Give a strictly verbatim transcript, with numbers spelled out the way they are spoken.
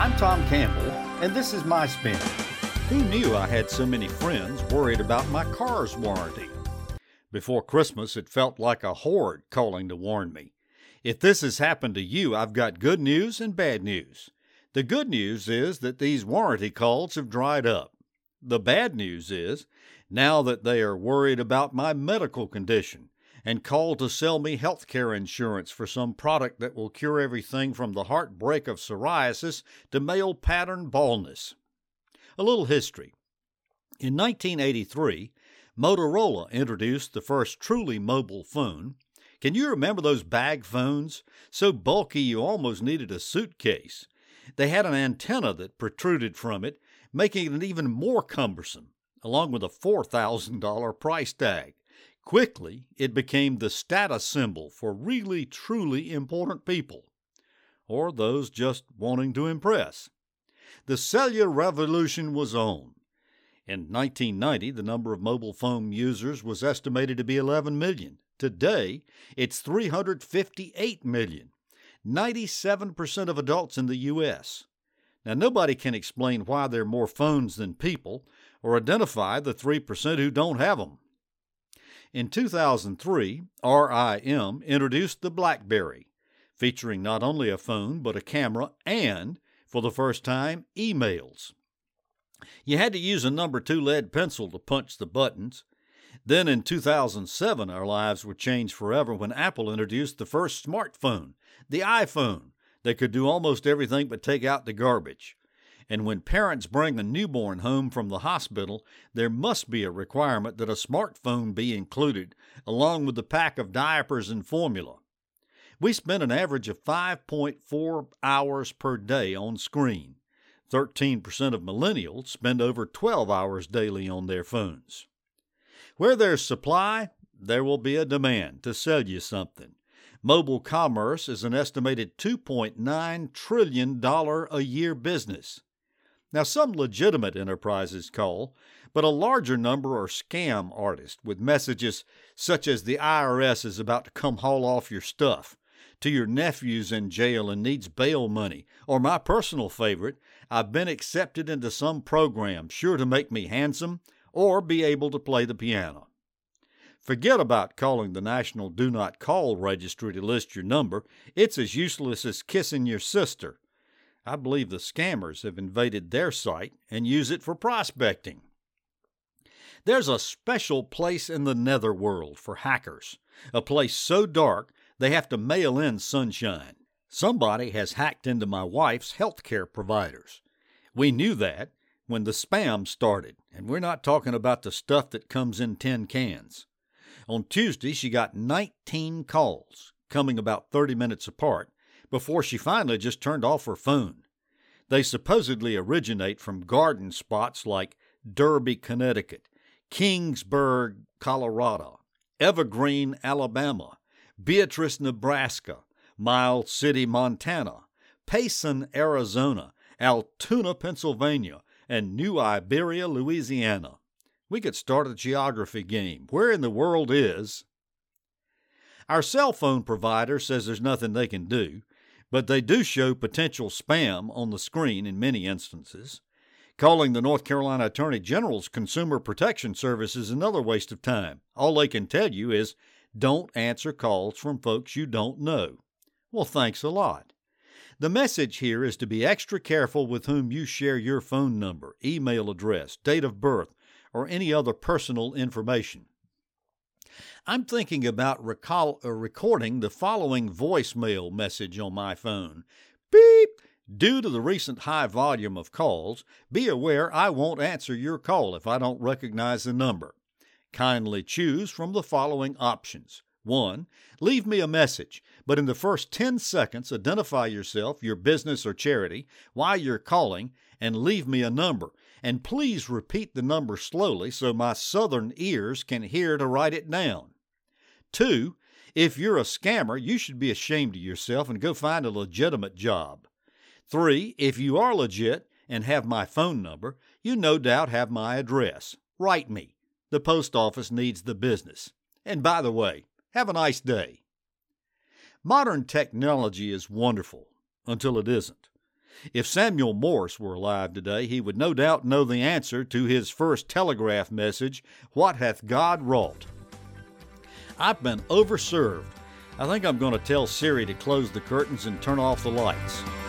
I'm Tom Campbell, and this is my spin. Who knew I had so many friends worried about my car's warranty? Before Christmas, it felt like a horde calling to warn me. If this has happened to you, I've got good news and bad news. The good news is that these warranty calls have dried up. The bad news is, now that they are worried about my medical condition and call to sell me health care insurance for some product that will cure everything from the heartbreak of psoriasis to male pattern baldness. A little history. In nineteen eighty-three, Motorola introduced the first truly mobile phone. Can you remember those bag phones? So bulky you almost needed a suitcase. They had an antenna that protruded from it, making it even more cumbersome, along with a four thousand dollars price tag. Quickly, it became the status symbol for really, truly important people, or those just wanting to impress. The cellular revolution was on. In nineteen ninety, the number of mobile phone users was estimated to be eleven million. Today, it's three hundred fifty-eight million, ninety-seven percent of adults in the U S. Now, nobody can explain why there are more phones than people or identify the three percent who don't have them. In two thousand three, R I M introduced the BlackBerry, featuring not only a phone but a camera and, for the first time, emails. You had to use a number two lead pencil to punch the buttons. Then in two thousand seven, our lives were changed forever when Apple introduced the first smartphone, the iPhone, that could do almost everything but take out the garbage. And when parents bring a newborn home from the hospital, there must be a requirement that a smartphone be included, along with the pack of diapers and formula. We spend an average of five point four hours per day on screen. thirteen percent of millennials spend over twelve hours daily on their phones. Where there's supply, there will be a demand to sell you something. Mobile commerce is an estimated two point nine trillion dollars a year business. Now, some legitimate enterprises call, but a larger number are scam artists with messages such as the I R S is about to come haul off your stuff, to your nephew's in jail and needs bail money, or my personal favorite, I've been accepted into some program sure to make me handsome or be able to play the piano. Forget about calling the National Do Not Call Registry to list your number. It's as useless as kissing your sister. I believe the scammers have invaded their site and use it for prospecting. There's a special place in the netherworld for hackers, a place so dark they have to mail in sunshine. Somebody has hacked into my wife's healthcare providers. We knew that when the spam started, and we're not talking about the stuff that comes in tin cans. On Tuesday, she got nineteen calls, coming about thirty minutes apart, before she finally just turned off her phone. They supposedly originate from garden spots like Derby, Connecticut, Kingsburg, Colorado, Evergreen, Alabama, Beatrice, Nebraska, Miles City, Montana, Payson, Arizona, Altoona, Pennsylvania, and New Iberia, Louisiana. We could start a geography game. Where in the world is? Our cell phone provider says there's nothing they can do, but they do show potential spam on the screen in many instances. Calling the North Carolina Attorney General's Consumer Protection Service is another waste of time. All they can tell you is, don't answer calls from folks you don't know. Well, thanks a lot. The message here is to be extra careful with whom you share your phone number, email address, date of birth, or any other personal information. I'm thinking about recall, uh, recording the following voicemail message on my phone. Beep! Due to the recent high volume of calls, be aware I won't answer your call if I don't recognize the number. Kindly choose from the following options. One, leave me a message, but in the first ten seconds identify yourself, your business or charity, why you're calling, and leave me a number. And please repeat the number slowly so my southern ears can hear to write it down. Two, if you're a scammer, you should be ashamed of yourself and go find a legitimate job. Three, if you are legit and have my phone number, you no doubt have my address. Write me. The post office needs the business. And by the way, have a nice day. Modern technology is wonderful until it isn't. If Samuel Morse were alive today, he would no doubt know the answer to his first telegraph message, "What hath God wrought?" I've been overserved. I think I'm going to tell Siri to close the curtains and turn off the lights.